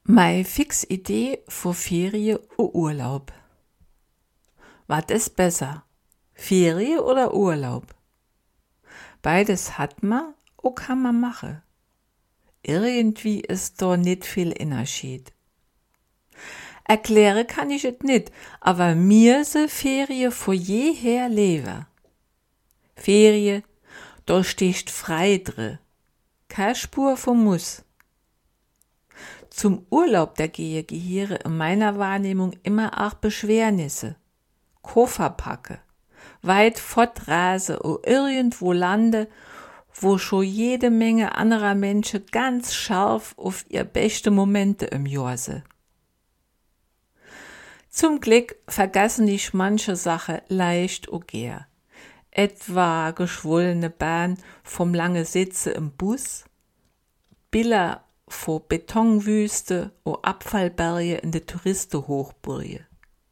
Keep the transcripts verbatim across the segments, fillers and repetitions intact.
Mei Fixidee für Ferie und Urlaub. Was ist besser? Ferie oder Urlaub? Beides hat man und kann man machen. Irgendwie ist da nicht viel Unterschied. Erklären kann ich es nicht, aber mir se Ferie vor jeher leben. Ferie, da stehst frei drin. Keine Spur vom Muss. Zum Urlaub der gehe gehöre in meiner Wahrnehmung immer auch Beschwernisse. Koffer packe, weit fortrase und irgendwo lande, wo schon jede Menge anderer Menschen ganz scharf auf ihr beste Momente im Jahr se. Zum Glück vergessen ich manche Sache leicht und gär. Etwa geschwollene Bahn vom lange Sitze im Bus, Bilder vor Betonwüste und Abfallberge in de Touristenhochburge.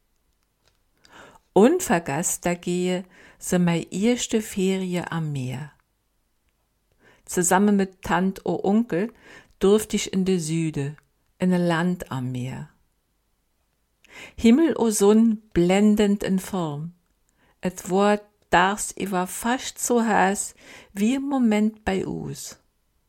Unvergasst da gehe se mei erste Ferie am Meer. Zusammen mit Tant und Onkel durfte ich in de Süde, in ein Land am Meer. Himmel und Sonn blendend in Form. Et war dars iwa fast so heiß wie im Moment bei us.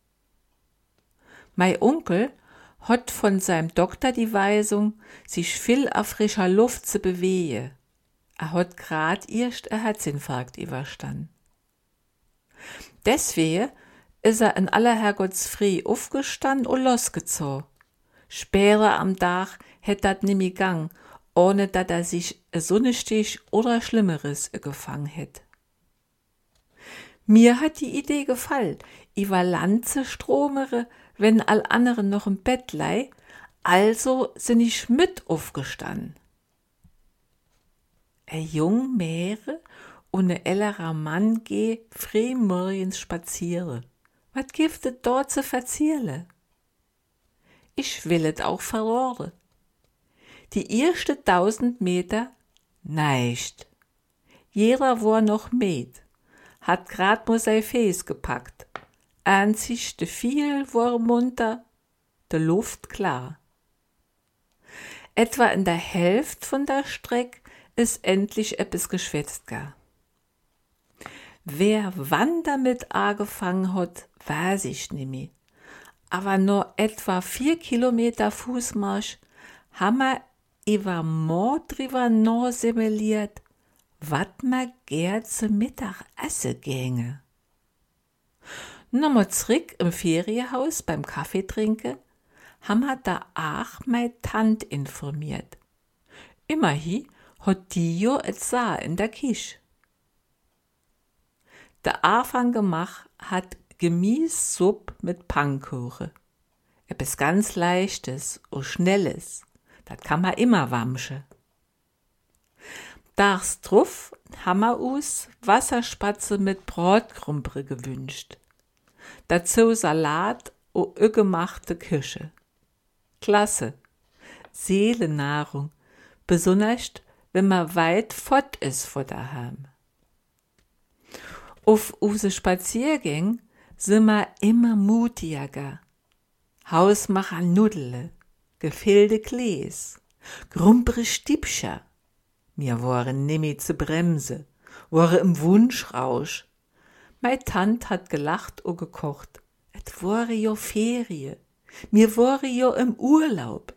Mei Onkel hat von seinem Doktor die Weisung, sich viel auf frischer Luft zu bewegen. Er hat grad erst ein Herzinfarkt überstanden. Deswegen ist er in aller Herrgottsfrüh aufgestanden und losgezogen. Später am Tag hätt dat nimmer gang, ohne dat er sich ein Sonnenstich oder Schlimmeres gefangen hätt. Mir hat die Idee gefallen, über Land zu stromere, wenn all anderen noch im Bett lei, also sind ich mit aufgestanden. Ein jung Märe und ein älterer Mann geh früh morgens spazieren. Was gibt es dort zu verzielen? Ich will es auch verloren. Die erste tausend Meter, neicht. Jeder war noch mit, hat grad nur sein Fäß gepackt. Einzig de viel war munter, de Luft klar. Etwa in der Hälfte von der Strecke ist endlich etwas geschwätzt gar. Wer wann damit angefangen hat, weiß ich nimmer. Aber nur etwa vier Kilometer Fußmarsch haben wir über Mord drüber noch simuliert, wat ma gern zum Mittag essen gänge. Nochmal zurück im Ferienhaus beim Kaffee trinken, haben wir da auch mei Tant informiert. Immerhin hat die jo et Saa in der Kisch. Der Anfang gemacht hat Gemüsesuppe mit Pannkuchen. Etwas ganz Leichtes und Schnelles, das kann man immer wamschen. Dachs drauf haben wir uns Wasserspatze mit Brotkrumpre gewünscht. Dazu Salat und gemachte Küche. Klasse. Seelennahrung, besonders wenn man weit fort ist von daheim. Auf use Spaziergänge sind wir immer mutiger. Hausmacher Nudele, gefüllte Gläs, grumpere Stiebscher. Mir waren nimmer zu Bremse, waren im Wunschrausch. Mei Tant hat gelacht und gekocht. Et war jo Ferie. Mir war jo im Urlaub.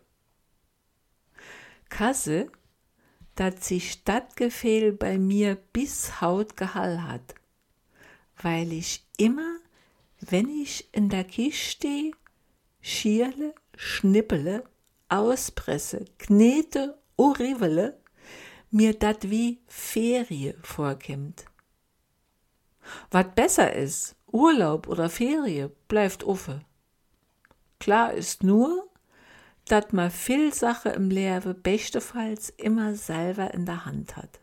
Kasse, dat sich Stadtgefehl bei mir bis haut gehall hat, weil ich immer, wenn ich in der Kisch steh, schierle, schnippele, auspresse, knete und rivele, mir dat wie Ferie vorkommt. Was besser ist, Urlaub oder Ferie, bleibt offen. Klar ist nur, dass man viel Sache im Leben bestenfalls immer selber in der Hand hat.